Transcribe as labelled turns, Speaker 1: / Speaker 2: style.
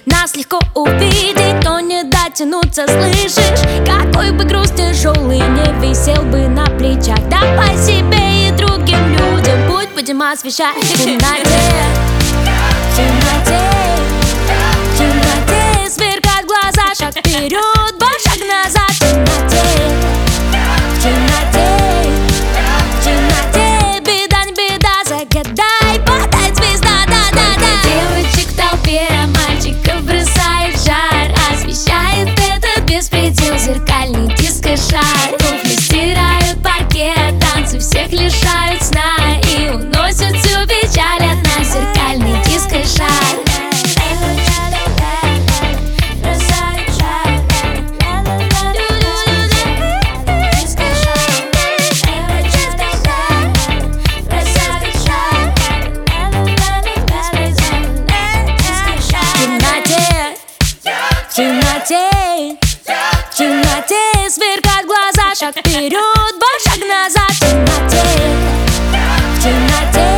Speaker 1: Нас легко увидеть, но не дотянуться, слышишь? Какой бы груз тяжелый не висел бы на плечах, давай себе и другим людям путь будем освещать. В темноте, в темноте, в темноте сверкают глаза, шаг вперед, два шага назад. В темноте, в темноте, в темноте, беда не беда, загадай, падает звезда, да-да-да. Девочек в толпе, мальчиков бросает жар, освещает этот беспредел зеркальный диско-шар. Туфли стирают паркет, танцы всех лишают сна и уносят всю печаль от нас. Зеркальный диско-шар. В темноте, в темноте сверкают глаза, шаг вперед, два шага назад. В темноте, в темноте.